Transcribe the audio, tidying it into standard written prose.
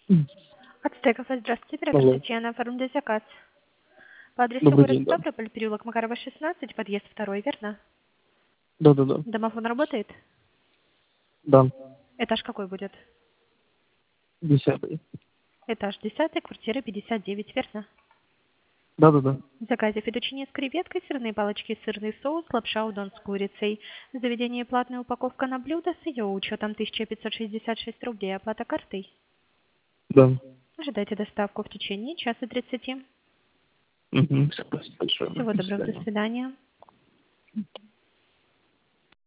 От Стекофа, здравствуйте, оператор Алло. Татьяна, оформляйте заказ. По адресу Добрый город день, да. Ставрополь, переулок Макарова, 16, подъезд 2, верно? Да. Домофон работает? Да. Этаж какой будет? 10. Этаж 10, квартира 59, верно? Да. В заказе фетучини с креветкой, сырные палочки, сырный соус, лапша удон с курицей. Заведение платная упаковка на блюдо с ее учетом 1566 рублей, оплата картой. Да. Ожидайте доставку в течение часа 30. Угу. Спасибо большое. Всего До доброго, до свидания. свидания.